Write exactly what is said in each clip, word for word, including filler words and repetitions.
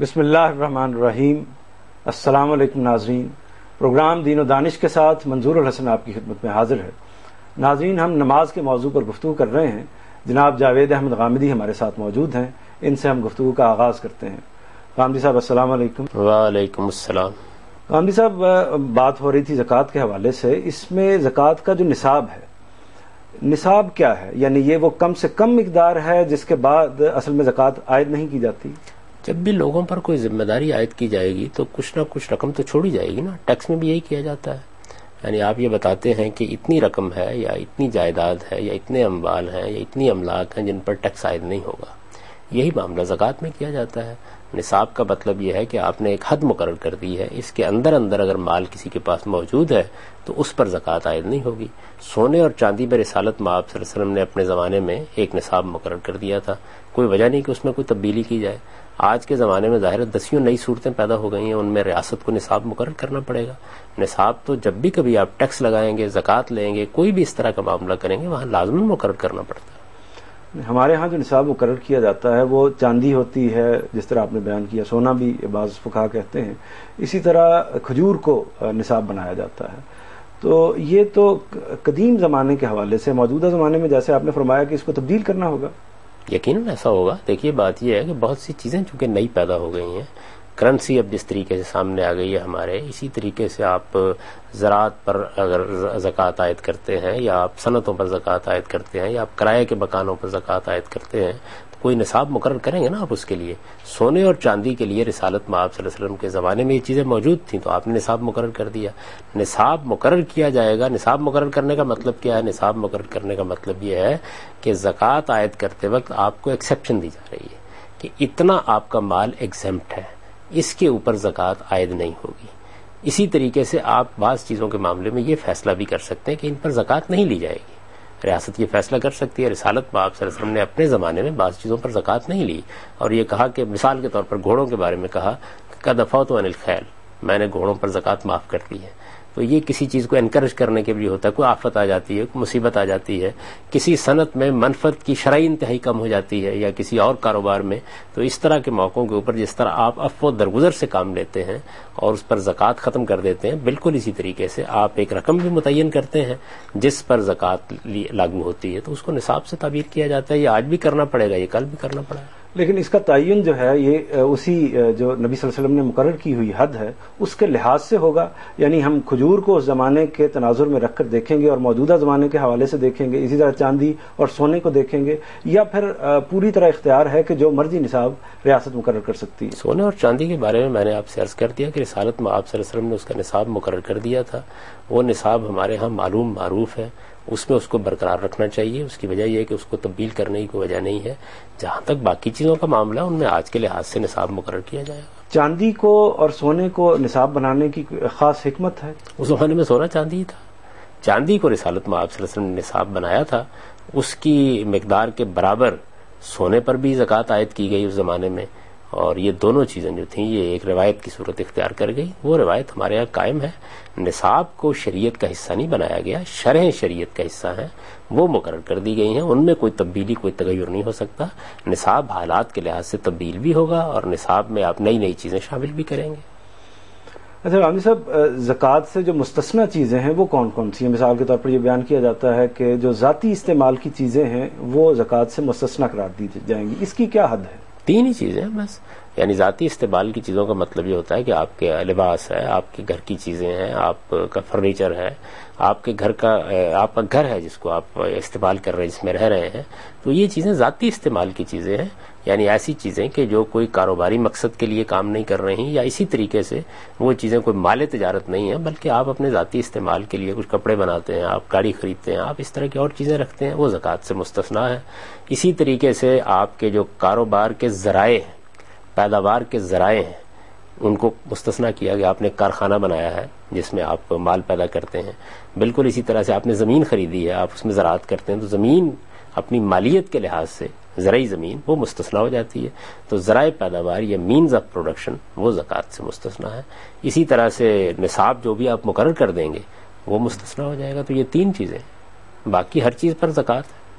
بسم اللہ الرحمن الرحیم۔ السلام علیکم ناظرین، پروگرام دین و دانش کے ساتھ منظور الحسن آپ کی خدمت میں حاضر ہے۔ ناظرین، ہم نماز کے موضوع پر گفتگو کر رہے ہیں۔ جناب جاوید احمد غامدی ہمارے ساتھ موجود ہیں، ان سے ہم گفتگو کا آغاز کرتے ہیں۔ غامدی صاحب السلام علیکم۔ وعلیکم السلام۔ غامدی صاحب، بات ہو رہی تھی زکوٰۃ کے حوالے سے، اس میں زکوٰۃ کا جو نصاب ہے، نصاب کیا ہے؟ یعنی یہ وہ کم سے کم مقدار ہے جس کے بعد اصل میں زکوٰۃ عائد نہیں کی جاتی؟ جب بھی لوگوں پر کوئی ذمہ داری عائد کی جائے گی تو کچھ نہ کچھ رقم تو چھوڑی جائے گی نا۔ ٹیکس میں بھی یہی کیا جاتا ہے، یعنی آپ یہ بتاتے ہیں کہ اتنی رقم ہے یا اتنی جائیداد ہے یا اتنے اموال ہیں یا اتنی املاک ہیں جن پر ٹیکس عائد نہیں ہوگا۔ یہی معاملہ زکوٰۃ میں کیا جاتا ہے۔ نصاب کا مطلب یہ ہے کہ آپ نے ایک حد مقرر کر دی ہے، اس کے اندر اندر اگر مال کسی کے پاس موجود ہے تو اس پر زکوٰۃ عائد نہیں ہوگی۔ سونے اور چاندی پر رسالت مآب صلی اللہ علیہ وسلم نے اپنے زمانے میں ایک نصاب مقرر کر دیا تھا، کوئی وجہ نہیں کہ اس میں کوئی تبدیلی کی جائے۔ آج کے زمانے میں ظاہر دسیوں نئی صورتیں پیدا ہو گئی ہیں، ان میں ریاست کو نصاب مقرر کرنا پڑے گا۔ نصاب تو جب بھی کبھی آپ ٹیکس لگائیں گے، زکوٰۃ لیں گے، کوئی بھی اس طرح کا معاملہ کریں گے، وہاں لازماً مقرر کرنا پڑتا ہے۔ ہمارے ہاں جو نصاب مقرر کیا جاتا ہے وہ چاندی ہوتی ہے، جس طرح آپ نے بیان کیا، سونا بھی بعض فقہا کہتے ہیں، اسی طرح کھجور کو نصاب بنایا جاتا ہے۔ تو یہ تو قدیم زمانے کے حوالے سے، موجودہ زمانے میں جیسے آپ نے فرمایا کہ اس کو تبدیل کرنا ہوگا۔ یقیناً ایسا ہوگا۔ دیکھیے بات یہ ہے کہ بہت سی چیزیں چونکہ نئی پیدا ہو گئی ہیں، کرنسی اب جس طریقے سے سامنے آ گئی ہے ہمارے، اسی طریقے سے آپ زراعت پر اگر زکوٰۃ عائد کرتے ہیں یا آپ صنعتوں پر زکوٰۃ عائد کرتے ہیں یا آپ کرائے کے مکانوں پر زکوٰۃ عائد کرتے ہیں تو کوئی نصاب مقرر کریں گے نا آپ اس کے لیے۔ سونے اور چاندی کے لیے رسالت مآب صلی اللہ علیہ وسلم کے زمانے میں یہ چیزیں موجود تھیں تو آپ نے نصاب مقرر کر دیا۔ نصاب مقرر کیا جائے گا۔ نصاب مقرر کرنے کا مطلب کیا ہے؟ نصاب مقرر کرنے کا مطلب یہ ہے کہ زکوٰۃ عائد کرتے وقت آپ کو ایکسیپشن دی جا رہی ہے کہ اتنا آپ کا مال ایگزیمپٹ ہے، اس کے اوپر زکوٰۃ عائد نہیں ہوگی۔ اسی طریقے سے آپ بعض چیزوں کے معاملے میں یہ فیصلہ بھی کر سکتے ہیں کہ ان پر زکوٰۃ نہیں لی جائے گی۔ ریاست یہ فیصلہ کر سکتی ہے۔ رسالت مآب صلی اللہ علیہ وسلم نے اپنے زمانے میں بعض چیزوں پر زکوٰۃ نہیں لی اور یہ کہا کہ مثال کے طور پر گھوڑوں کے بارے میں کہا کہ قد عفوت عن الخیل، میں نے گھوڑوں پر زکوٰۃ معاف کر دی ہے۔ تو یہ کسی چیز کو انکریج کرنے کے بھی ہوتا ہے، کوئی آفت آ جاتی ہے، کوئی مصیبت آ جاتی ہے، کسی صنعت میں منفعت کی شرعی انتہائی کم ہو جاتی ہے یا کسی اور کاروبار میں، تو اس طرح کے موقعوں کے اوپر جس طرح آپ عفو درگزر سے کام لیتے ہیں اور اس پر زکوٰۃ ختم کر دیتے ہیں، بالکل اسی طریقے سے آپ ایک رقم بھی متعین کرتے ہیں جس پر زکوٰۃ لاگو ہوتی ہے تو اس کو نصاب سے تعبیر کیا جاتا ہے۔ یہ آج بھی کرنا پڑے گا، یہ کل بھی کرنا پڑے گا۔ لیکن اس کا تعین جو ہے یہ اسی جو نبی صلی اللہ علیہ وسلم نے مقرر کی ہوئی حد ہے اس کے لحاظ سے ہوگا، یعنی ہم کھجور کو اس زمانے کے تناظر میں رکھ کر دیکھیں گے اور موجودہ زمانے کے حوالے سے دیکھیں گے، اسی طرح چاندی اور سونے کو دیکھیں گے، یا پھر پوری طرح اختیار ہے کہ جو مرضی نصاب ریاست مقرر کر سکتی ہے؟ سونے اور چاندی کے بارے میں میں نے آپ سے عرض کر دیا کہ رسالت مآب صلی اللہ علیہ وسلم نے اس کا نصاب مقرر کر دیا تھا۔ وہ نصاب ہمارے ہاں معلوم معروف ہے، اس میں اس کو برقرار رکھنا چاہیے۔ اس کی وجہ یہ ہے کہ اس کو تبدیل کرنے کی کوئی وجہ نہیں ہے۔ جہاں تک باقی چیزوں کا معاملہ ان میں آج کے لحاظ سے نصاب مقرر کیا جائے گا۔ چاندی کو اور سونے کو نصاب بنانے کی خاص حکمت ہے؟ اس زمانے میں سونا چاندی ہی تھا۔ چاندی کو رسالت مآب صلی اللہ علیہ وسلم نے نصاب بنایا تھا، اس کی مقدار کے برابر سونے پر بھی زکوٰۃ عائد کی گئی اس زمانے میں، اور یہ دونوں چیزیں جو تھیں یہ ایک روایت کی صورت اختیار کر گئی۔ وہ روایت ہمارے یہاں قائم ہے۔ نصاب کو شریعت کا حصہ نہیں بنایا گیا، شرح شریعت کا حصہ ہیں، وہ مقرر کر دی گئی ہیں، ان میں کوئی تبدیلی کوئی تغیر نہیں ہو سکتا۔ نصاب حالات کے لحاظ سے تبدیل بھی ہوگا اور نصاب میں آپ نئی نئی چیزیں شامل بھی کریں گے۔ اچھا غامدی صاحب، زکوٰۃ سے جو مستثنیٰ چیزیں ہیں وہ کون کون سی ہیں؟ مثال کے طور پر یہ بیان کیا جاتا ہے کہ جو ذاتی استعمال کی چیزیں ہیں وہ زکوٰۃ سے مستثنیٰ قرار دی جائیں گی، اس کی کیا حد ہے؟ تین ہی چیزیں ہیں بس۔ یعنی ذاتی استعمال کی چیزوں کا مطلب یہ ہوتا ہے کہ آپ کے لباس ہے، آپ کے گھر کی چیزیں ہیں، آپ کا فرنیچر ہے، آپ کے گھر کا آپ کا گھر ہے جس کو آپ استعمال کر رہے ہیں، جس میں رہ رہے ہیں، تو یہ چیزیں ذاتی استعمال کی چیزیں ہیں۔ یعنی ایسی چیزیں کہ جو کوئی کاروباری مقصد کے لیے کام نہیں کر رہی، یا اسی طریقے سے وہ چیزیں کوئی مال تجارت نہیں ہیں بلکہ آپ اپنے ذاتی استعمال کے لیے کچھ کپڑے بناتے ہیں، آپ گاڑی خریدتے ہیں، آپ اس طرح کی اور چیزیں رکھتے ہیں، وہ زکوٰۃ سے مستثنیٰ ہے۔ اسی طریقے سے آپ کے جو کاروبار کے ذرائع ہیں، پیداوار کے ذرائع ہیں، ان کو مستثنیٰ کیا گیا۔ آپ نے کارخانہ بنایا ہے جس میں آپ مال پیدا کرتے ہیں، بالکل اسی طرح سے آپ نے زمین خریدی ہے، آپ اس میں زراعت کرتے ہیں، تو زمین اپنی مالیت کے لحاظ سے زرعی زمین وہ مستثنیٰ ہو جاتی ہے، تو ذرائع پیداوار یا مینز آف پروڈکشن وہ زکوٰۃ سے مستثنیٰ ہے۔ اسی طرح سے نصاب جو بھی آپ مقرر کر دیں گے وہ مستثنیٰ ہو جائے گا۔ تو یہ تین چیزیں، باقی ہر چیز پر زکوٰۃ ہے۔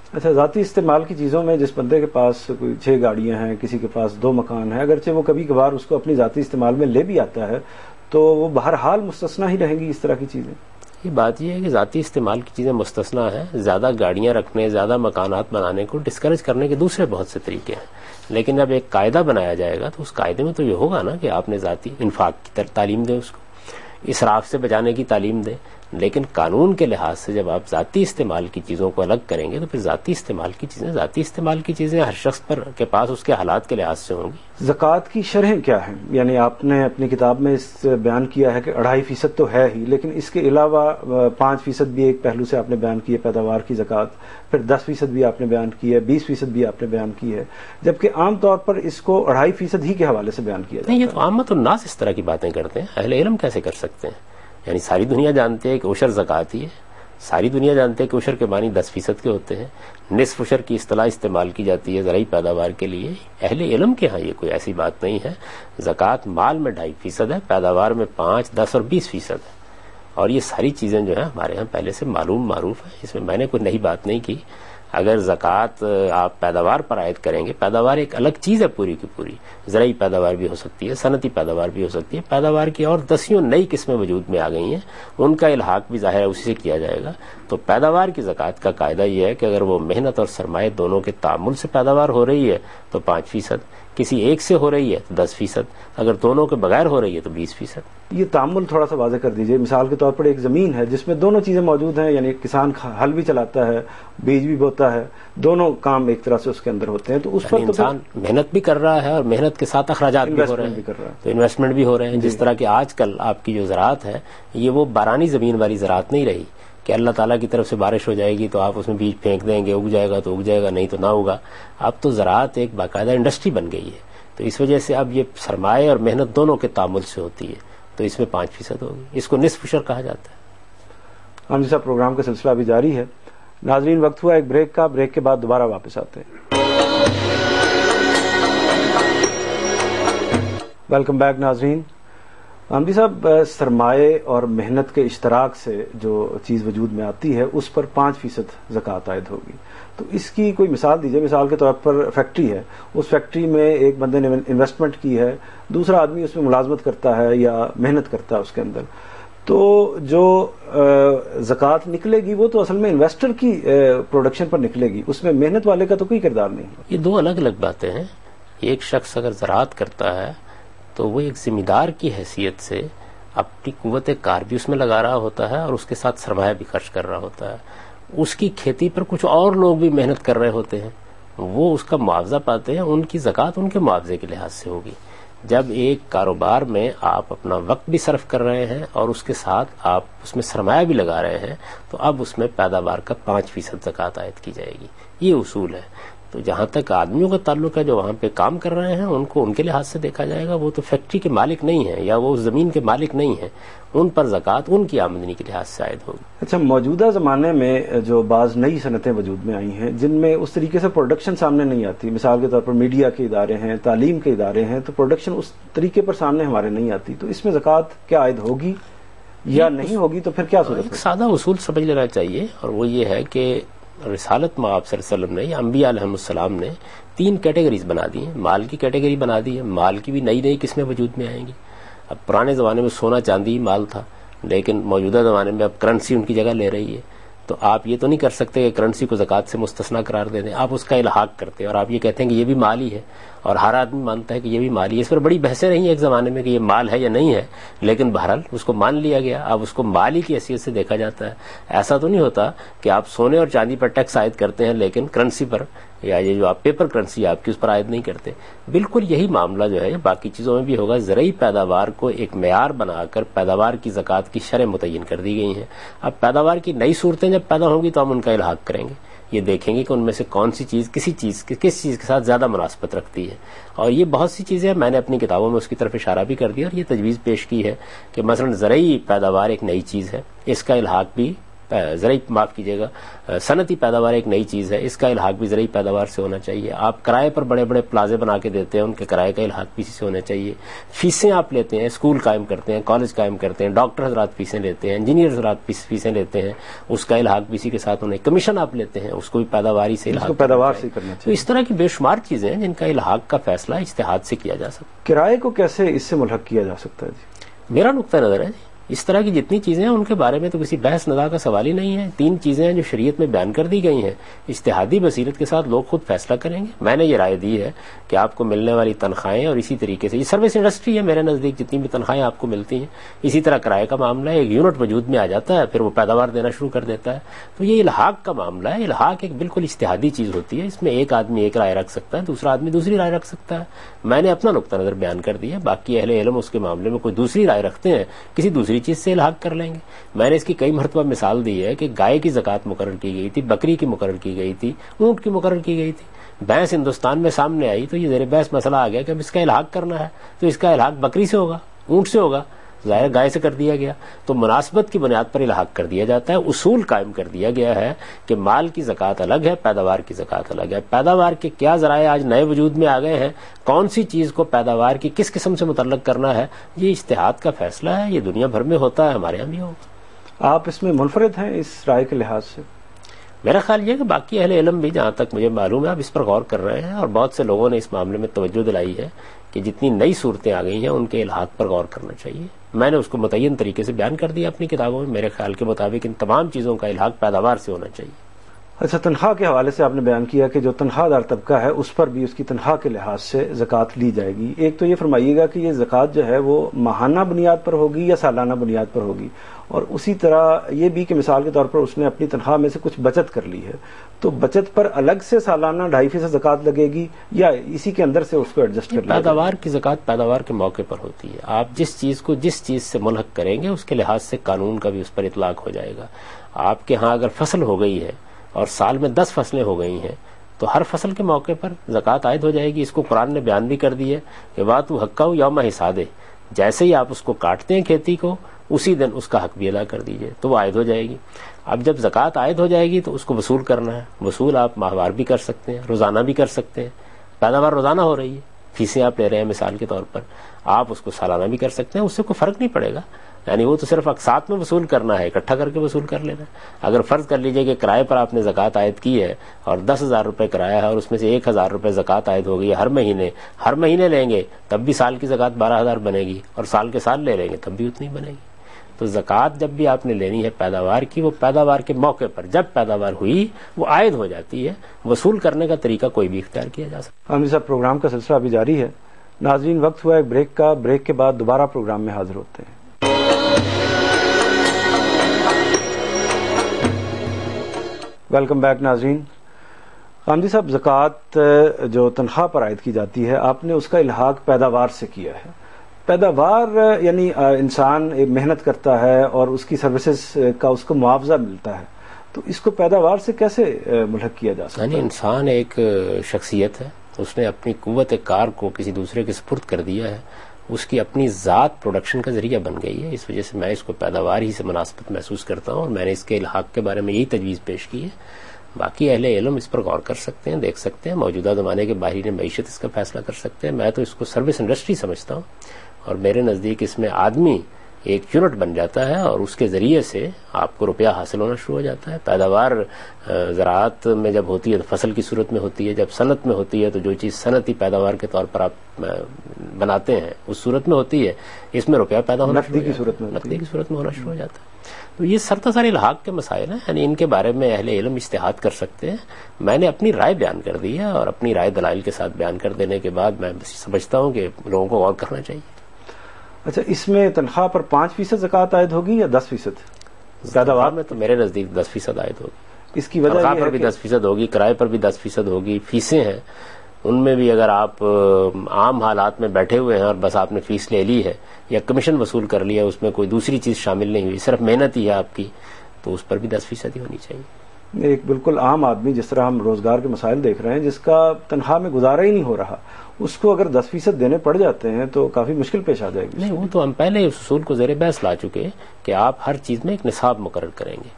اچھا، ذاتی استعمال کی چیزوں میں جس بندے کے پاس کوئی چھ گاڑیاں ہیں، کسی کے پاس دو مکان ہیں، اگرچہ وہ کبھی کبھار اس کو اپنی ذاتی استعمال میں لے بھی آتا ہے تو وہ بہرحال مستثنا ہی رہیں گی اس طرح کی چیزیں؟ یہ بات یہ ہے کہ ذاتی استعمال کی چیزیں مستثنا ہیں. زیادہ گاڑیاں رکھنے، زیادہ مکانات بنانے کو ڈسکریج کرنے کے دوسرے بہت سے طریقے ہیں، لیکن جب ایک قاعدہ بنایا جائے گا تو اس قاعدے میں تو یہ ہوگا نا کہ آپ نے ذاتی انفاق کی تعلیم دیں، اس کو اسراف سے بچانے کی تعلیم دیں. لیکن قانون کے لحاظ سے جب آپ ذاتی استعمال کی چیزوں کو الگ کریں گے تو پھر ذاتی استعمال کی چیزیں ذاتی استعمال کی چیزیں ہر شخص پر کے پاس اس کے حالات کے لحاظ سے ہوں گی. زکوٰۃ کی شرحیں کیا ہیں؟ یعنی آپ نے اپنی کتاب میں اس بیان کیا ہے کہ اڑھائی فیصد تو ہے ہی، لیکن اس کے علاوہ پانچ فیصد بھی ایک پہلو سے آپ نے بیان کی ہے پیداوار کی زکوٰۃ، پھر دس فیصد بھی آپ نے بیان کی ہے، بیس فیصد بھی آپ نے بیان کی ہے، جبکہ عام طور پر اس کو اڑھائی فیصد ہی کے حوالے سے بیان کیا جاتا ہے. نہیں، یہ تو عامت الناس اس طرح کی باتیں کرتے ہیں. اہل علم کیسے کر سکتے ہیں؟ یعنی ساری دنیا جانتے ہے کہ عشر زکوٰۃ ہی ہے، ساری دنیا جانتے ہے کہ عشر کے معنی دس فیصد کے ہوتے ہیں، نصف عشر کی اصطلاح استعمال کی جاتی ہے زرعی پیداوار کے لیے. اہل علم کے ہاں یہ کوئی ایسی بات نہیں ہے. زکوٰۃ مال میں ڈھائی فیصد ہے، پیداوار میں پانچ، دس اور بیس فیصد ہے، اور یہ ساری چیزیں جو ہیں ہمارے ہاں پہلے سے معلوم معروف ہے. اس میں میں نے کوئی نئی بات نہیں کی. اگر زکوٰۃ آپ پیداوار پر عائد کریں گے، پیداوار ایک الگ چیز ہے پوری کی پوری، زرعی پیداوار بھی ہو سکتی ہے، صنعتی پیداوار بھی ہو سکتی ہے، پیداوار کی اور دسیوں نئی قسمیں وجود میں آ گئی ہیں، ان کا الحاق بھی ظاہر ہے اسی سے کیا جائے گا. تو پیداوار کی زکوٰۃ کا قاعدہ یہ ہے کہ اگر وہ محنت اور سرمایہ دونوں کے تعامل سے پیداوار ہو رہی ہے تو پانچ فیصد، کسی ایک سے ہو رہی ہے تو دس فیصد، اگر دونوں کے بغیر ہو رہی ہے تو بیس فیصد. یہ تعامل تھوڑا سا واضح کر دیجئے. مثال کے طور پر ایک زمین ہے جس میں دونوں چیزیں موجود ہیں، یعنی کسان ہل بھی چلاتا ہے، بیج بھی بوتا ہے، دونوں کام ایک طرح سے اس کے اندر ہوتے ہیں، تو اس پر انسان محنت بھی کر رہا ہے اور محنت کے ساتھ اخراجات بھی ہو رہے ہیں، تو انویسٹمنٹ بھی ہو رہے ہیں. جس طرح کہ آج کل آپ کی جو زراعت ہے یہ وہ بارانی زمین والی زراعت نہیں رہی کہ اللہ تعالیٰ کی طرف سے بارش ہو جائے گی تو آپ اس میں بیج پھینک دیں گے، اگ جائے گا تو اگ جائے گا، نہیں تو نہ ہوگا. اب تو زراعت ایک باقاعدہ انڈسٹری بن گئی ہے، تو اس وجہ سے اب یہ سرمایہ اور محنت دونوں کے تعامل سے ہوتی ہے، تو اس میں پانچ فیصد ہوگی. اس کو نصف عشر کہا جاتا ہے. ہم جیسا پروگرام کا سلسلہ ابھی جاری ہے. ناظرین، وقت ہوا ایک بریک کا. بریک کے بعد دوبارہ واپس آتے ہیں. ویلکم بیک ناظرین. حامدی صاحب، سرمایہ اور محنت کے اشتراک سے جو چیز وجود میں آتی ہے اس پر پانچ فیصد زکوٰۃ عائد ہوگی، تو اس کی کوئی مثال دیجیے. مثال کے طور پر فیکٹری ہے، اس فیکٹری میں ایک بندے نے انویسٹمنٹ کی ہے، دوسرا آدمی اس میں ملازمت کرتا ہے یا محنت کرتا ہے اس کے اندر، تو جو زکوٰۃ نکلے گی وہ تو اصل میں انویسٹر کی پروڈکشن پر نکلے گی، اس میں محنت والے کا تو کوئی کردار نہیں. یہ دو الگ الگ باتیں ہیں. ایک شخص اگر زراعت کرتا ہے تو وہ ایک ذمہ دار کی حیثیت سے اپنی قوت کار بھی اس میں لگا رہا ہوتا ہے اور اس کے ساتھ سرمایہ بھی خرچ کر رہا ہوتا ہے. اس کی کھیتی پر کچھ اور لوگ بھی محنت کر رہے ہوتے ہیں، وہ اس کا معاوضہ پاتے ہیں، ان کی زکوٰۃ ان کے معاوضے کے لحاظ سے ہوگی. جب ایک کاروبار میں آپ اپنا وقت بھی صرف کر رہے ہیں اور اس کے ساتھ آپ اس میں سرمایہ بھی لگا رہے ہیں تو اب اس میں پیداوار کا پانچ فیصد زکوٰۃ عائد کی جائے گی. یہ اصول ہے. تو جہاں تک آدمیوں کا تعلق ہے جو وہاں پہ کام کر رہے ہیں ان کو ان کے لحاظ سے دیکھا جائے گا. وہ تو فیکٹری کے مالک نہیں ہیں یا وہ زمین کے مالک نہیں ہیں، ان پر زکوٰۃ ان کی آمدنی کے لحاظ سے عائد ہوگی. اچھا، موجودہ زمانے میں جو بعض نئی صنعتیں وجود میں آئی ہیں جن میں اس طریقے سے پروڈکشن سامنے نہیں آتی، مثال کے طور پر میڈیا کے ادارے ہیں، تعلیم کے ادارے ہیں، تو پروڈکشن اس طریقے پر سامنے ہمارے نہیں آتی، تو اس میں زکوٰۃ کیا عائد ہوگی یا نہیں ہوگی؟ تو پھر کیا صورت ہے؟ ایک سادہ اصول سمجھ لینا چاہیے، اور وہ یہ ہے کہ رسالت میں آپ صلی اللہ علیہ وسلم نے یا انبیاء علیہ السلام نے تین کیٹیگریز بنا دی ہیں. مال کی کیٹیگری بنا دی ہے، مال کی بھی نئی نئی قسمیں وجود میں آئیں گی. اب پرانے زمانے میں سونا چاندی ہی مال تھا، لیکن موجودہ زمانے میں اب کرنسی ان کی جگہ لے رہی ہے. تو آپ یہ تو نہیں کر سکتے کہ کرنسی کو زکوٰۃ سے مستثنا قرار دے دیں، آپ اس کا الحاق کرتے ہیں اور آپ یہ کہتے ہیں کہ یہ بھی مال ہی ہے، اور ہر آدمی مانتا ہے کہ یہ بھی مال ہی ہے. اس پر بڑی بحثیں رہی ہیں ایک زمانے میں کہ یہ مال ہے یا نہیں ہے، لیکن بہرحال اس کو مان لیا گیا. اب اس کو مال ہی کی حیثیت سے دیکھا جاتا ہے. ایسا تو نہیں ہوتا کہ آپ سونے اور چاندی پر ٹیکس عائد کرتے ہیں لیکن کرنسی پر یا یہ جو آپ پیپر کرنسی آپ کی اس پر عائد نہیں کرتے. بالکل یہی معاملہ جو ہے باقی چیزوں میں بھی ہوگا. زرعی پیداوار کو ایک معیار بنا کر پیداوار کی زکوٰۃ کی شرح متعین کر دی گئی ہیں. اب پیداوار کی نئی صورتیں جب پیدا ہوں گی تو ہم ان کا الحاق کریں گے. یہ دیکھیں گے کہ ان میں سے کون سی چیز کسی چیز کس چیز کے ساتھ زیادہ مناسبت رکھتی ہے. اور یہ بہت سی چیزیں میں نے اپنی کتابوں میں اس کی طرف اشارہ بھی کر دیا اور یہ تجویز پیش کی ہے کہ مثلا زرعی پیداوار ایک نئی چیز ہے، اس کا الحاق بھی زرعی معاف کیجیے گا صنعتی پیداوار ایک نئی چیز ہے، اس کا الحاق بھی زرعی پیداوار سے ہونا چاہیے. آپ کرائے پر بڑے بڑے پلازے بنا کے دیتے ہیں، ان کے کرائے کا الحاق بھی اسی سے ہونا چاہیے. فیسیں آپ لیتے ہیں، اسکول قائم کرتے ہیں، کالج قائم کرتے ہیں، ڈاکٹر حضرات فیسیں لیتے ہیں، انجینئر حضرات فیسیں لیتے ہیں، اس کا الحاق بھی اسی کے ساتھ ہونا ہے. کمیشن آپ لیتے ہیں، اس کو بھی پیداواری سے الحاق پیداوار سے کرنا چاہیے. تو اس طرح کی بے شمار چیزیں ہیں جن کا الحاق کا فیصلہ اجتہاد سے کیا جا سکتا ہے. کرائے کو کیسے اس سے ملحق کیا جا سکتا ہے؟ جی میرا نقطہ نظر ہے جی اس طرح کی جتنی چیزیں ہیں ان کے بارے میں تو کسی بحث نزاع کا سوال ہی نہیں ہے. تین چیزیں ہیں جو شریعت میں بیان کر دی گئی ہیں، اجتہادی بصیرت کے ساتھ لوگ خود فیصلہ کریں گے. میں نے یہ رائے دی ہے کہ آپ کو ملنے والی تنخواہیں اور اسی طریقے سے یہ سروس انڈسٹری ہے میرے نزدیک، جتنی بھی تنخواہیں آپ کو ملتی ہیں اسی طرح کرائے کا معاملہ ہے. ایک یونٹ وجود میں آ جاتا ہے پھر وہ پیداوار دینا شروع کر دیتا ہے. تو یہ الحاق کا معاملہ ہے. الحاق ایک بالکل اجتہادی چیز ہوتی ہے، اس میں ایک آدمی ایک رائے رکھ سکتا ہے، دوسرا آدمی دوسری رائے رکھ سکتا ہے. میں نے اپنا نقطہ نظر بیان کر دیا، باقی اہل علم اس کے معاملے میں کوئی دوسری رائے رکھتے ہیں کسی دوسری چیز سے الحاق کر لیں گے. میں نے اس کی کئی مرتبہ مثال دی ہے کہ گائے کی زکوٰۃ مقرر کی گئی تھی، بکری کی مقرر کی گئی تھی، اونٹ کی مقرر کی گئی تھی. بھینس ہندوستان میں سامنے آئی تو یہ زیر بحث مسئلہ آ گیا کہ اب اس کا الحاق کرنا ہے تو اس کا الحاق بکری سے ہوگا، اونٹ سے ہوگا، ظاہر گائے سے کر دیا گیا. تو مناسبت کی بنیاد پر الحاق کر دیا جاتا ہے. اصول قائم کر دیا گیا ہے کہ مال کی زکوٰۃ الگ ہے، پیداوار کی زکوٰۃ الگ ہے. پیداوار کے کیا ذرائع آج نئے وجود میں آ گئے ہیں، کون سی چیز کو پیداوار کی کس قسم سے متعلق کرنا ہے، یہ اجتہاد کا فیصلہ ہے. یہ دنیا بھر میں ہوتا ہے، ہمارے یہاں بھی ہوگا. آپ اس میں منفرد ہیں اس رائے کے لحاظ سے؟ میرا خیال یہ کہ باقی اہل علم بھی جہاں تک مجھے معلوم ہے اب اس پر غور کر رہے ہیں، اور بہت سے لوگوں نے اس معاملے میں توجہ دلائی ہے کہ جتنی نئی صورتیں آ گئی ہیں ان کے الحاق پر غور کرنا چاہیے. میں نے اس کو متعین طریقے سے بیان کر دیا اپنی کتابوں میں. میرے خیال کے مطابق ان تمام چیزوں کا الحاق پیداوار سے ہونا چاہیے. اچھا، تنخواہ کے حوالے سے آپ نے بیان کیا کہ جو تنخواہ دار طبقہ ہے اس پر بھی اس کی تنخواہ کے لحاظ سے زکوٰۃ لی جائے گی. ایک تو یہ فرمائیے گا کہ یہ زکوٰۃ جو ہے وہ ماہانہ بنیاد پر ہوگی یا سالانہ بنیاد پر ہوگی، اور اسی طرح یہ بھی کہ مثال کے طور پر اس نے اپنی تنخواہ میں سے کچھ بچت کر لی ہے تو بچت پر الگ سے سالانہ ڈھائی فیصد زکوٰۃ لگے گی یا اسی کے اندر سے اس کو ایڈجسٹ کر لیا؟ پیداوار کی زکوٰۃ پیداوار کے موقع پر ہوتی ہے. آپ جس چیز کو جس چیز سے ملحق کریں گے اس کے لحاظ سے قانون کا بھی اس پر اطلاق ہو جائے گا. آپ کے ہاں اگر فصل ہو گئی ہے اور سال میں دس فصلیں ہو گئی ہیں تو ہر فصل کے موقع پر زکوٰۃ عائد ہو جائے گی. اس کو قرآن نے بیان بھی کر دی ہے کہ وَآتُوا حَقَّهُ یوم حصادہ، جیسے ہی آپ اس کو کاٹتے ہیں کھیتی کو اسی دن اس کا حق بھی ادا کر دیجئے تو وہ عائد ہو جائے گی. اب جب زکوٰۃ عائد ہو جائے گی تو اس کو وصول کرنا ہے. وصول آپ ماہوار بھی کر سکتے ہیں، روزانہ بھی کر سکتے ہیں. پیداوار روزانہ ہو رہی ہے، فیسیں آپ لے رہے ہیں مثال کے طور پر، آپ اس کو سالانہ بھی کر سکتے ہیں، اس سے کوئی فرق نہیں پڑے گا. یعنی وہ تو صرف اقساط میں وصول کرنا ہے، اکٹھا کر کے وصول کر لینا ہے. اگر فرض کر لیجئے کہ کرائے پر آپ نے زکوٰۃ عائد کی ہے اور دس ہزار روپے کرایہ ہے اور اس میں سے ایک ہزار روپے زکوٰۃ عائد ہو گئی ہے ہر مہینے ہر مہینے لیں گے تب بھی سال کی زکوٰۃ بارہ ہزار بنے گی، اور سال کے سال لے لیں گے تب بھی اتنی بنے گی. تو زکوٰۃ جب بھی آپ نے لینی ہے پیداوار کی، وہ پیداوار کے موقع پر جب پیداوار ہوئی وہ عائد ہو جاتی ہے. وصول کرنے کا طریقہ کوئی بھی اختیار کیا جا سکتا ہے. حامد صاحب، پروگرام کا سلسلہ ابھی جاری ہے. ناظرین، وقت ہوا ایک بریک کا. بریک کے بعد دوبارہ پروگرام میں حاضر ہوتے ہیں. ویلکم بیک ناظرین. حامد صاحب، زکوٰۃ جو تنخواہ پر عائد کی جاتی ہے آپ نے اس کا الحاق پیداوار سے کیا ہے. پیداوار یعنی انسان محنت کرتا ہے اور اس کی سروسز کا اس کو معاوضہ ملتا ہے، تو اس کو پیداوار سے کیسے ملحق کیا جا سکتا ہے؟ یعنی انسان ایک شخصیت ہے، اس نے اپنی قوت کار کو کسی دوسرے کے سپرد کر دیا ہے، اس کی اپنی ذات پروڈکشن کا ذریعہ بن گئی ہے. اس وجہ سے میں اس کو پیداوار ہی سے مناسبت محسوس کرتا ہوں اور میں نے اس کے الحاق کے بارے میں یہی تجویز پیش کی ہے. باقی اہل علم اس پر غور کر سکتے ہیں، دیکھ سکتے ہیں، موجودہ زمانے کے باہرین معیشت اس کا فیصلہ کر سکتے ہیں. میں تو اس کو سروس انڈسٹری سمجھتا ہوں اور میرے نزدیک اس میں آدمی ایک یونٹ بن جاتا ہے اور اس کے ذریعے سے آپ کو روپیہ حاصل ہونا شروع ہو جاتا ہے. پیداوار زراعت میں جب ہوتی ہے تو فصل کی صورت میں ہوتی ہے، جب صنعت میں ہوتی ہے تو جو چیز صنعتی پیداوار کے طور پر آپ بناتے ہیں اس صورت میں ہوتی ہے، اس میں روپیہ پیدا ہونا نقدی کی صورت میں نقدی کی صورت میں ہونا شروع ہو جاتا ہے. تو یہ سرتاسر الحاق کے مسائل ہیں، یعنی ان کے بارے میں اہل علم اجتہاد کر سکتے ہیں. میں نے اپنی رائے بیان کر دی ہے اور اپنی رائے دلائل کے ساتھ بیان کر دینے کے بعد میں سمجھتا ہوں کہ لوگوں کو غور کرنا چاہیے. اچھا، اس میں تنخواہ پر پانچ فیصد زکوٰۃ عائد ہوگی یا دس فیصد؟ پیداوار میں تو میرے نزدیک دس فیصد عائد ہوگی. اس کی وجہ تنخواہ پر بھی دس فیصد ہوگی، کرائے پر بھی دس فیصد ہوگی. فیسیں ہیں ان میں بھی اگر آپ عام حالات میں بیٹھے ہوئے ہیں اور بس آپ نے فیس لے لی ہے یا کمیشن وصول کر لیا، اس میں کوئی دوسری چیز شامل نہیں ہوئی، صرف محنت ہی ہے آپ کی، تو اس پر بھی دس فیصد ہی ہونی چاہیے. ایک بالکل عام آدمی، جس طرح ہم روزگار کے مسائل دیکھ رہے ہیں، جس کا تنخواہ میں گزارا ہی نہیں ہو رہا، اس کو اگر دس فیصد دینے پڑ جاتے ہیں تو کافی مشکل پیش آ جائے گی. نہیں، وہ تو ہم پہلے اس اصول کو زیر بحث لا چکے کہ آپ ہر چیز میں ایک نصاب مقرر کریں گے.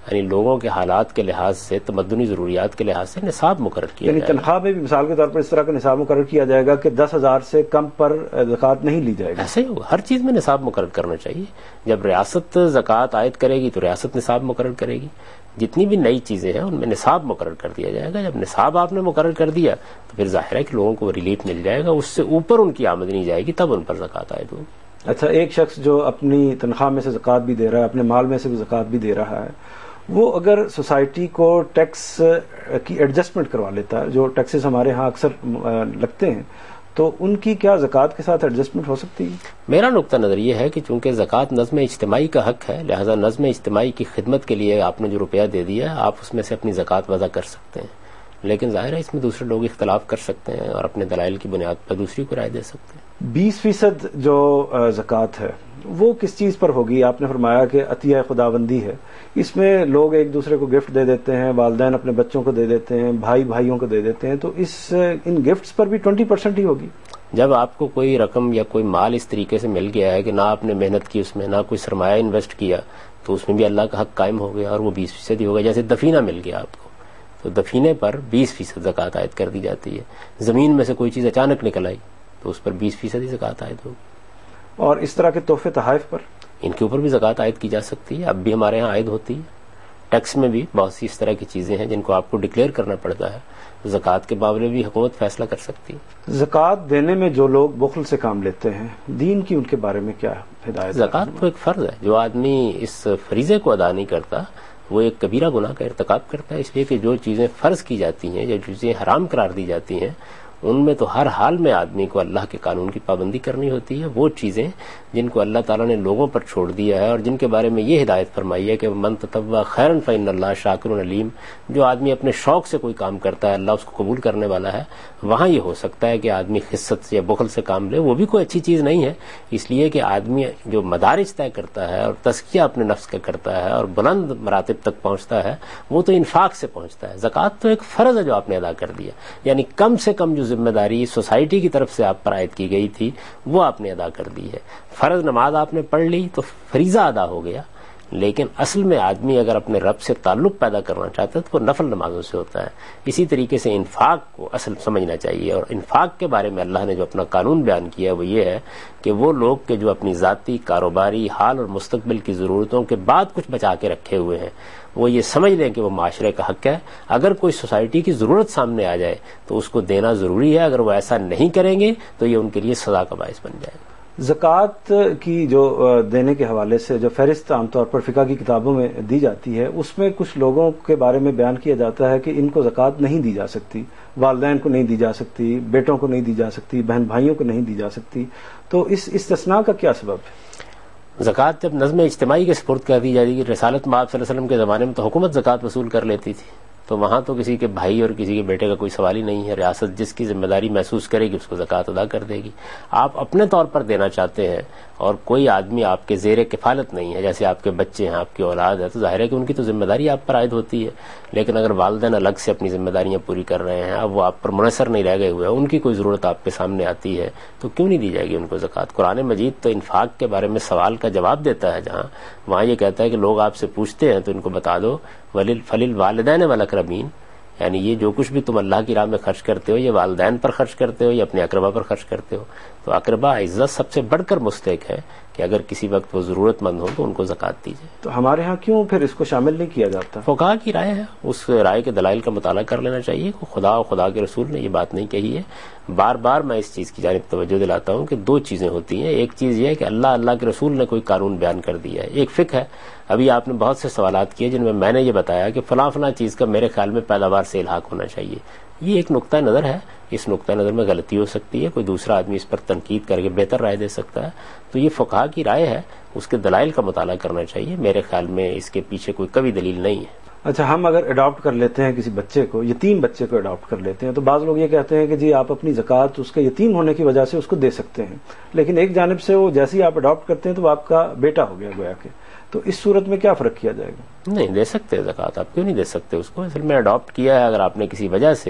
یعنی لوگوں کے حالات کے لحاظ سے، تمدنی ضروریات کے لحاظ سے نصاب مقرر کیا یعنی جائے گا. تنخواہ میں بھی مثال کے طور پر اس طرح کا نصاب مقرر کیا جائے گا کہ دس ہزار سے کم پر زکوٰۃ نہیں لی جائے گی. ایسا ہی ہوگا، ہر چیز میں نصاب مقرر کرنا چاہیے. جب ریاست زکوٰۃ عائد کرے گی تو ریاست نصاب مقرر کرے گی. جتنی بھی نئی چیزیں ہیں ان میں نصاب مقرر کر دیا جائے گا. جب نصاب آپ نے مقرر کر دیا تو پھر ظاہر ہے کہ لوگوں کو ریلیف مل جائے گا، اس سے اوپر ان کی آمدنی جائے گی تب ان پر زکوٰۃ عائد ہوگی. اچھا، ایک شخص جو اپنی تنخواہ میں سے زکوٰۃ بھی دے رہا ہے، اپنے مال میں سے بھی زکوٰۃ بھی دے رہا ہے، وہ اگر سوسائٹی کو ٹیکس کی ایڈجسٹمنٹ کروا لیتا ہے، جو ٹیکسز ہمارے ہاں اکثر لگتے ہیں، تو ان کی کیا زکوٰۃ کے ساتھ ایڈجسٹمنٹ ہو سکتی ہے؟ میرا نقطہ نظر یہ ہے کہ چونکہ زکوٰۃ نظم اجتماعی کا حق ہے، لہذا نظم اجتماعی کی خدمت کے لیے آپ نے جو روپیہ دے دیا ہے، آپ اس میں سے اپنی زکوٰۃ وضع کر سکتے ہیں. لیکن ظاہر ہے اس میں دوسرے لوگ اختلاف کر سکتے ہیں اور اپنے دلائل کی بنیاد پر دوسری کو رائے دے سکتے ہیں. بیس فیصد جو زکوٰۃ ہے وہ کس چیز پر ہوگی؟ آپ نے فرمایا کہ عطیہ خداوندی ہے، اس میں لوگ ایک دوسرے کو گفٹ دے دیتے ہیں، والدین اپنے بچوں کو دے دیتے ہیں، بھائی بھائیوں کو دے دیتے ہیں، تو اس ان گفٹس پر بھی ٹوینٹی پرسینٹ ہی ہوگی. جب آپ کو کوئی رقم یا کوئی مال اس طریقے سے مل گیا ہے کہ نہ آپ نے محنت کی، اس میں نہ کوئی سرمایہ انویسٹ کیا، تو اس میں بھی اللہ کا حق قائم ہو گیا اور وہ بیس فیصد ہی ہوگا. جیسے دفینہ مل گیا آپ کو تو دفینے پر بیس فیصد زکوٰۃ عائد کر دی جاتی ہے. زمین میں سے کوئی چیز اچانک نکل آئی تو اس پر بیس فیصد ہی زکوٰۃ عائد ہوگی. اور اس طرح کے تحفے تحائف پر ان کے اوپر بھی زکوٰۃ عائد کی جا سکتی ہے، اب بھی ہمارے یہاں عائد ہوتی ہے. ٹیکس میں بھی بہت سی اس طرح کی چیزیں ہیں جن کو آپ کو ڈکلیئر کرنا پڑتا ہے، زکوٰۃ کے معاملے میں بھی حکومت فیصلہ کر سکتی ہے. زکوٰۃ دینے میں جو لوگ بخل سے کام لیتے ہیں، دین کی ان کے بارے میں کیا ہدایت؟ زکوٰۃ تو ایک فرض ہے، جو آدمی اس فریضے کو ادا نہیں کرتا وہ ایک کبیرہ گناہ کا ارتکاب کرتا ہے. اس لیے کہ جو چیزیں فرض کی جاتی ہیں، جو چیزیں حرام قرار دی جاتی ہیں، ان میں تو ہر حال میں آدمی کو اللہ کے قانون کی پابندی کرنی ہوتی ہے. وہ چیزیں جن کو اللہ تعالیٰ نے لوگوں پر چھوڑ دیا ہے اور جن کے بارے میں یہ ہدایت فرمائی ہے کہ من تطوع خیرا فإن اللہ شاکر علیم، جو آدمی اپنے شوق سے کوئی کام کرتا ہے اللہ اس کو قبول کرنے والا ہے، وہاں یہ ہو سکتا ہے کہ آدمی خست سے یا بخل سے کام لے. وہ بھی کوئی اچھی چیز نہیں ہے، اس لیے کہ آدمی جو مدارج طے کرتا ہے اور تزکیہ اپنے نفس کا کرتا ہے اور بلند مراتب تک پہنچتا ہے، وہ تو انفاق سے پہنچتا ہے. زکوٰۃ تو ایک فرض ہے جو آپ نے ادا کر دیا، یعنی کم سے کم جو ذمہ داری سوسائٹی کی طرف سے آپ پر عائد کی گئی تھی وہ آپ نے ادا کر دی ہے. فرض نماز آپ نے پڑھ لی تو فریضہ ادا ہو گیا، لیکن اصل میں آدمی اگر اپنے رب سے تعلق پیدا کرنا چاہتا ہے تو وہ نفل نمازوں سے ہوتا ہے. اسی طریقے سے انفاق کو اصل سمجھنا چاہیے، اور انفاق کے بارے میں اللہ نے جو اپنا قانون بیان کیا ہے وہ یہ ہے کہ وہ لوگ کہ جو اپنی ذاتی کاروباری حال اور مستقبل کی ضرورتوں کے بعد کچھ بچا کے رکھے ہوئے ہیں، وہ یہ سمجھ لیں کہ وہ معاشرے کا حق ہے. اگر کوئی سوسائٹی کی ضرورت سامنے آ جائے تو اس کو دینا ضروری ہے. اگر وہ ایسا نہیں کریں گے تو یہ ان کے لیے سزا کا باعث بن جائے گا. زکوٰۃ کی جو دینے کے حوالے سے جو فہرست عام طور پر فقہ کی کتابوں میں دی جاتی ہے، اس میں کچھ لوگوں کے بارے میں بیان کیا جاتا ہے کہ ان کو زکوٰۃ نہیں دی جا سکتی، والدین کو نہیں دی جا سکتی، بیٹوں کو نہیں دی جا سکتی، بہن بھائیوں کو نہیں دی جا سکتی. تو اس استثناء کا کیا سبب ہے؟ زکوٰۃ جب نظم اجتماعی کے سپرد کر دی جاتی ہے، رسالت مآب صلی اللہ علیہ وسلم کے زمانے میں تو حکومت زکوٰۃ وصول کر لیتی تھی، تو وہاں تو کسی کے بھائی اور کسی کے بیٹے کا کوئی سوال ہی نہیں ہے. ریاست جس کی ذمہ داری محسوس کرے گی اس کو زکوٰۃ ادا کر دے گی. آپ اپنے طور پر دینا چاہتے ہیں اور کوئی آدمی آپ کے زیر کفالت نہیں ہے، جیسے آپ کے بچے ہیں، آپ کی اولاد ہے، تو ظاہر ہے کہ ان کی تو ذمہ داری آپ پر عائد ہوتی ہے. لیکن اگر والدین الگ سے اپنی ذمہ داریاں پوری کر رہے ہیں، اب وہ آپ پر منحصر نہیں رہ گئے ہوئے ہیں، ان کی کوئی ضرورت آپ کے سامنے آتی ہے تو کیوں نہیں دی جائے گی ان کو زکوٰۃ؟ قرآن مجید تو انفاق کے بارے میں سوال کا جواب دیتا ہے، جہاں وہاں یہ کہتا ہے کہ لوگ آپ سے پوچھتے ہیں تو ان کو بتا دو فَلِلْوَالِدَيْنِ وَالْأَقْرَبِينَ، یعنی یہ جو کچھ بھی تم اللہ کی راہ میں خرچ کرتے ہو یہ والدین پر خرچ کرتے ہو یا اپنے اقربا پر خرچ کرتے ہو. تو اقربا عزت سب سے بڑھ کر مستحق ہے کہ اگر کسی وقت وہ ضرورت مند ہو تو ان کو زکوٰۃ دی جائے. تو ہمارے ہاں کیوں پھر اس کو شامل نہیں کیا جاتا؟ فقہا کی رائے ہے، اس رائے کے دلائل کا مطالعہ کر لینا چاہیے. خدا اور خدا کے رسول نے یہ بات نہیں کہی ہے. بار بار میں اس چیز کی جانب توجہ دلاتا ہوں کہ دو چیزیں ہوتی ہیں. ایک چیز یہ ہے کہ اللہ اللہ کے رسول نے کوئی قانون بیان کر دیا ہے، ایک فقہ ہے. ابھی آپ نے بہت سے سوالات کیے جن میں میں نے یہ بتایا کہ فلاں فلاں چیز کا میرے خیال میں پیداوار سے الحاق ہونا چاہیے. یہ ایک نقطہ نظر ہے، اس نقطہ نظر میں غلطی ہو سکتی ہے، کوئی دوسرا آدمی اس پر تنقید کر کے بہتر رائے دے سکتا ہے. تو یہ فقہا کی رائے ہے، اس کے دلائل کا مطالعہ کرنا چاہیے. میرے خیال میں اس کے پیچھے کوئی قوی دلیل نہیں ہے. اچھا، ہم اگر اڈاپٹ کر لیتے ہیں کسی بچے کو، یتیم بچے کو اڈاپٹ کر لیتے ہیں، تو بعض لوگ یہ کہتے ہیں کہ جی آپ اپنی زکوٰۃ اس کے یتیم ہونے کی وجہ سے اس کو دے سکتے ہیں، لیکن ایک جانب سے وہ جیسے ہی آپ اڈاپٹ کرتے ہیں تو وہ آپ کا بیٹا ہو گیا گویا کہ. تو اس صورت میں کیا فرق کیا جائے گا؟ نہیں دے سکتے زکوٰۃ، آپ کیوں نہیں دے سکتے اس کو؟ اصل میں اڈاپٹ کیا ہے اگر آپ نے کسی وجہ سے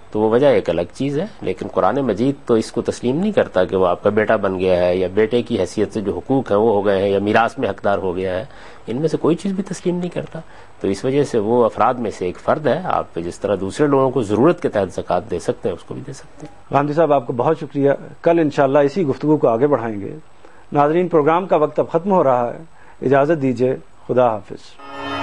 تو وہ وجہ ایک الگ چیز ہے. لیکن قرآن مجید تو اس کو تسلیم نہیں کرتا کہ وہ آپ کا بیٹا بن گیا ہے یا بیٹے کی حیثیت سے جو حقوق ہیں وہ ہو گئے ہیں یا میراث میں حقدار ہو گیا ہے. ان میں سے کوئی چیز بھی تسلیم نہیں کرتا. تو اس وجہ سے وہ افراد میں سے ایک فرد ہے. آپ جس طرح دوسرے لوگوں کو ضرورت کے تحت زکوٰۃ دے سکتے ہیں اس کو بھی دے سکتے ہیں. غامدی صاحب آپ کو بہت شکریہ. کل انشاءاللہ اسی گفتگو کو آگے بڑھائیں گے. ناظرین پروگرام کا وقت اب ختم ہو رہا ہے. اجازت دیجیے. خدا حافظ.